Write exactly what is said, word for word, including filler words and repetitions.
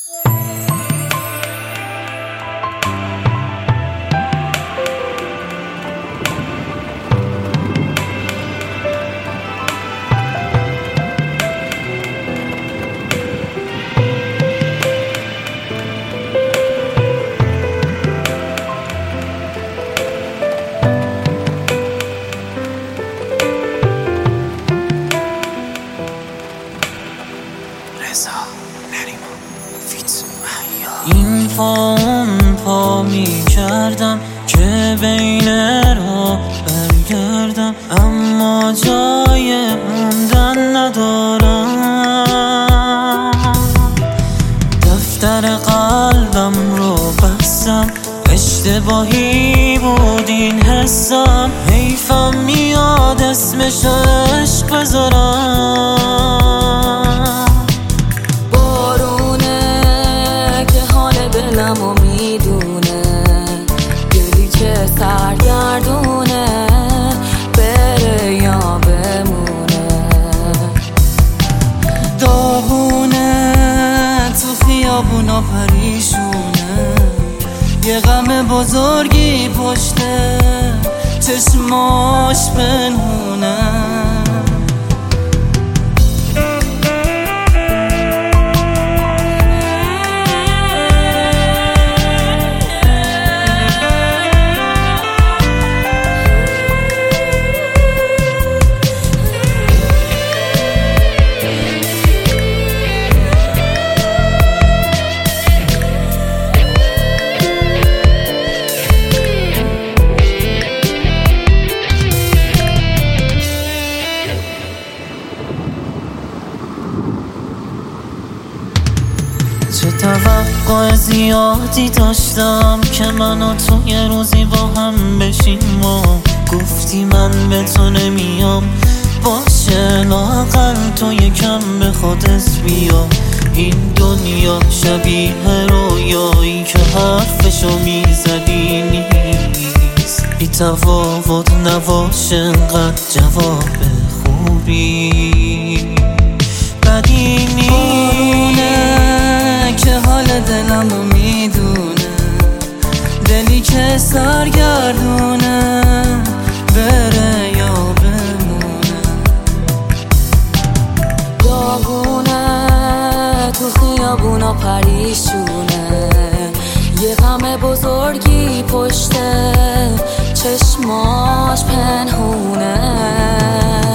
این پا اون پا می کردم که بین رو برگردم، اما جای موندن ندارم. دفتر قلبم رو بستم، اشتباهی بود این حسم، حیفم میاد اسمش عشق بذارم. دلمو میدونه، دلی که سرگردونه، بره یا بمونه. داغونه تو خیابونا پریشونه، یه غم بزرگی پشته چشماش پنهونه. چه توقع زیادی داشتم که من و تو یه روزی با هم بشیم و گفتی من به تو نمیام. باشه لااقل تو یکم به خودت بیا، این دنیا شبیه رویایی که حرفشو میزدی نیست. بی تفاوت نباشه انقدر جواب خوبی بدی نیست. که حال دلمو میدونه، دلی که سرگردونه، بره یا بمونه. داغونه تو خیابونا پریشونه، یه غم بزرگی پشته چشماش پنهونه.